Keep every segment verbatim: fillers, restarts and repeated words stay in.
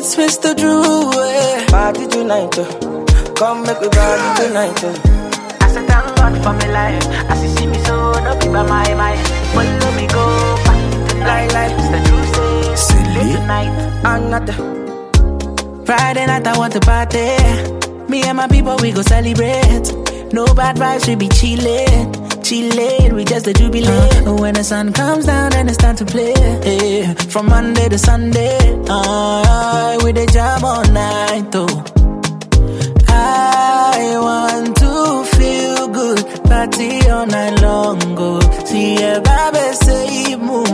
It's Mister Drew. Yeah. Party tonight, uh. Come make we party tonight. Uh. I said thank God for my life. As you see me so, no be by my mind. Follow me go party tonight. Like, like. Mister Drew say, late tonight. Another Friday night I want to party. Me and my people we go celebrate. No bad vibes, we be chillin', chillin', we just the jubilate. Uh, when the sun comes down, then it's time to play. Yeah. From Monday to Sunday, uh, we the jam all night, though. I want to feel good, party all night long, go. See a baby say move.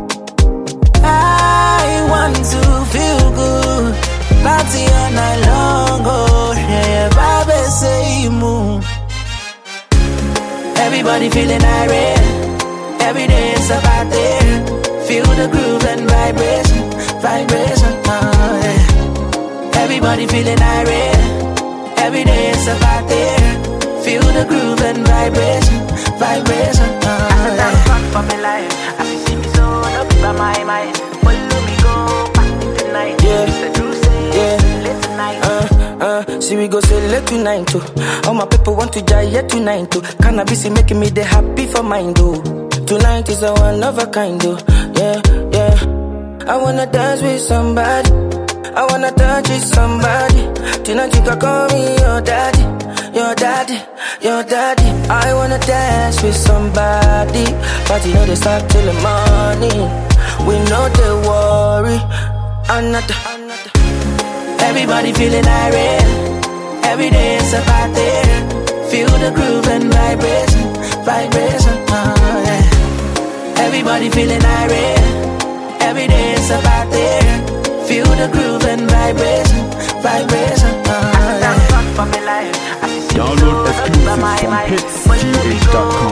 I want to feel good, party all night long, go. Yeah, baby say move. Everybody feeling irate. Every day it's a party. Feel the groove and vibration, vibration. Oh, yeah. Everybody feeling irate. Every day it's a party. Feel the groove and vibration, vibration. Oh, I said thank God for my life. As you see me so, no be by my mind. Follow me go party tonight. Yeah. Mister Drew say, Yeah. late tonight. Uh, uh, see we go say late tonight too. All my people want to die here tonight too. Cannabis is making me the happy for mind though. Tonight is a one of a kind though. Yeah, yeah. I wanna dance with somebody. I wanna touch with somebody. Tonight you can call me your daddy, your daddy, your daddy. I wanna dance with somebody, but you know they start till the morning. We know they worry. Another, another. everybody feeling irate. Every day it's a party. Feel the groove and vibration, vibration. Oh, yeah. Everybody feeling irate. Every day it's a party. Feel the groove and vibration, vibration. Oh, I said thank God for my life. As you see me so, Download no be by my exclusive from mind. hits Follow g me h dot com. go